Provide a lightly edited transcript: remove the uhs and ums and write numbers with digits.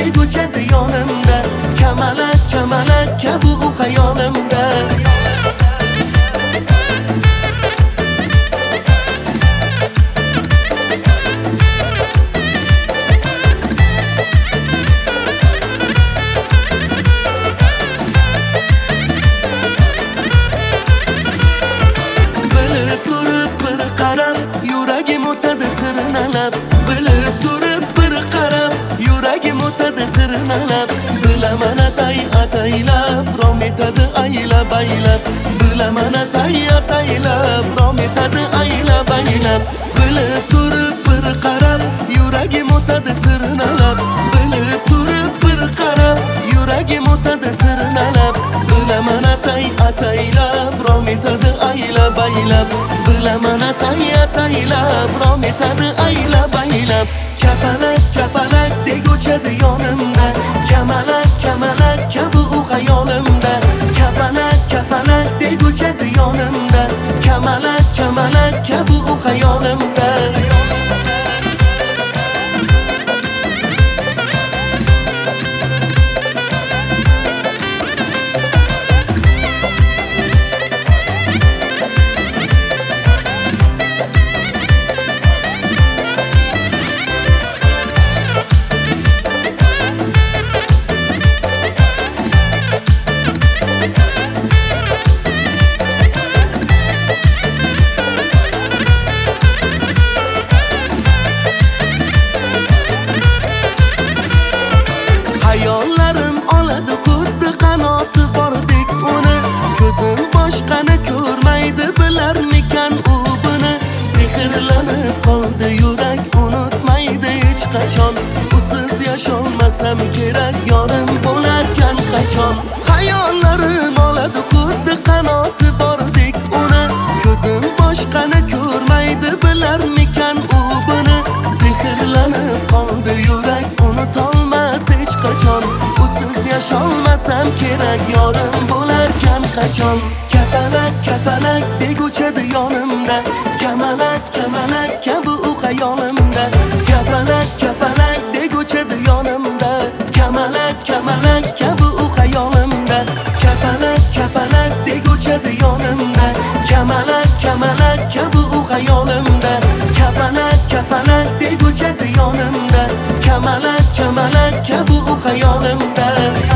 deguchadi yonimda, kamalak kamalak kabi u xayolimda. Bilib turib bir qarab, yuragim o'tadi tirnalab. Bilib turib bir qarab, yuragim o'tadi tirnalab. Bilaman ataylab, rom etadi aylab aylab. Bilaman ataylab, rom etadi aylab aylab. Bilib turib bir qarab, yuragim o'tadi tirnalab. Bilib turib bir qarab, yuragim o'tadi tirnalab. Bilaman ataylab, rom etadi aylab aylab. Bilaman ataylab, rom etadi aylab aylab. Kapalak kapalak deguchadi yonimda, kamalak kamalak kabi u xayolimda. Kapalak kapalak deguchadi yonimda, kamalak kamalak kabi u xayolimda. Hayollarim oladi xuddi qanoti bordek uni. Ko'zim boshqani ko'rmaydi, bilarmikan u buni. Sehrlanib qoldi yurak, unutmaydi hech qachon. Usiz yasholmasam kerak, yorim bo'larkan qachon. Hayollarim oladi xuddi qanoti bordek uni. Ko'zim boshqani ko'rmaydi, bilarmikan u buni. Sehrlanib qoldi yurak, unutolmas hech qachon. Usiz yasholmasam kerak, yorim bo'larkan qachon. Kapalak kapalak deguchadi yonimda, kamalak kamalak kabi u xayolimda. Kapalak kapalak deguchadi yonimda, kamalak kamalak kabi u xayolimda. Kapalak kapalak deguchadi yonimda, kamalak kamalak kabi u xayolimda. Kapalak kapalak deguchadi yonimda, kamalak kamalak kabi u xayolimda.